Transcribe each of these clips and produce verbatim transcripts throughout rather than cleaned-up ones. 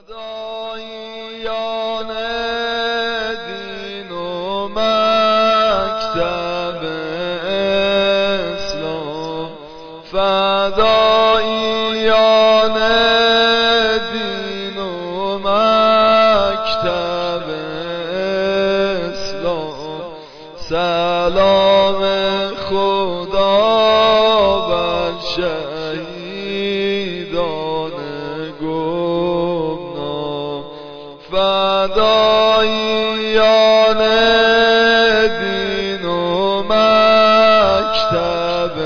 فداییان دین و مکتب اسلام، فداییان دین و مکتب اسلام، سلام خدا بر شهیدان گمنام. فداییان دین و مکتب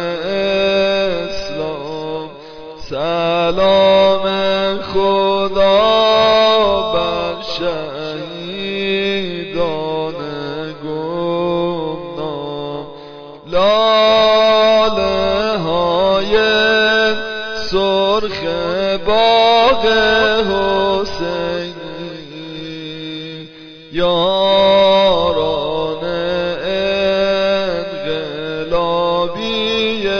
اسلام، سلام خدا بر شهیدان گمنام. لاله های سرخ باغ حسینی، یاران انقلابی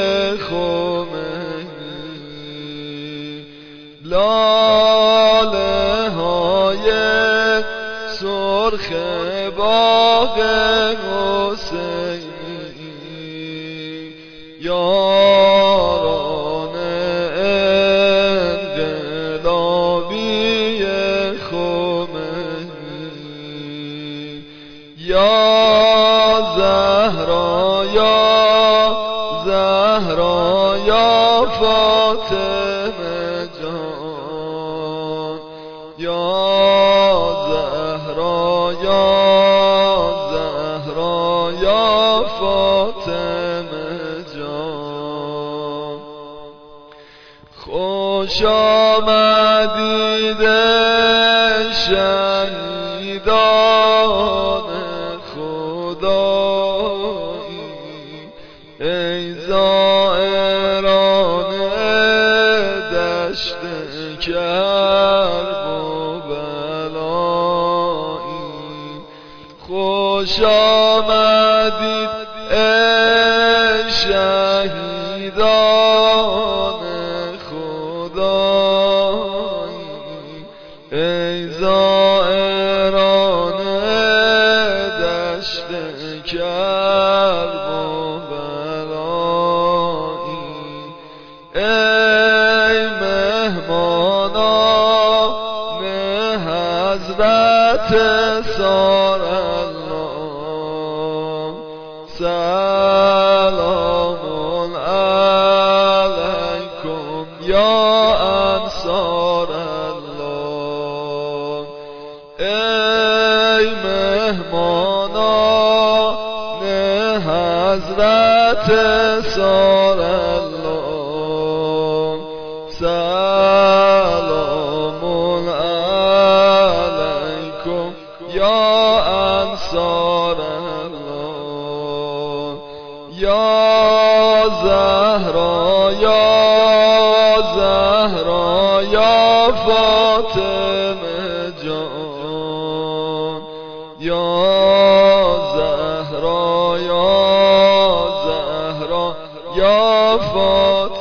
خمینی، لاله های سرخ باغ حسینی، یاران انقلابی خمینی. یا زهرا یا زهرا یا فاطمه جان، یا زهرا یا زهرا یا فاطمه جان. خوش آمدید شهیدان خدایی، ای زائران دشت کرب و بلایی. خوش آمدید ای شهیدان خدایی، ای زائران دشت کرب و بلایی. ای مهمانان حضرت سارالله، سلام علیکم یا انصار الله. ای مهمانان حضرت سارالله، سلام علیکم یا انصار الله. یا زهرا یا زهرا یا فاطمه جان، یا زهرا یا زهرا یا فاطمه